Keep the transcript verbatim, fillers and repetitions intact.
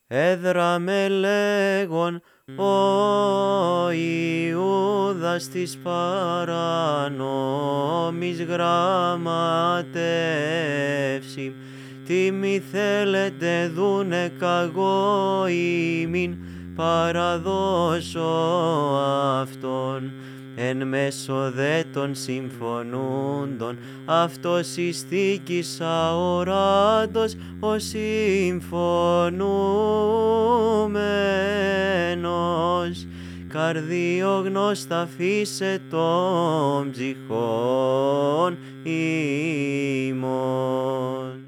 έδραμε λέγον ο Ιούδας της παρανόμης γραμματεύσει, τι μη θέλετε δούνε καγώ ημίν παραδώσω αυτόν. Εν μέσω δε των συμφωνούντων αυτός εις θήκης αοράτος ο συμφωνούμενος, καρδιογνώστα φύσε των ψυχών ημών.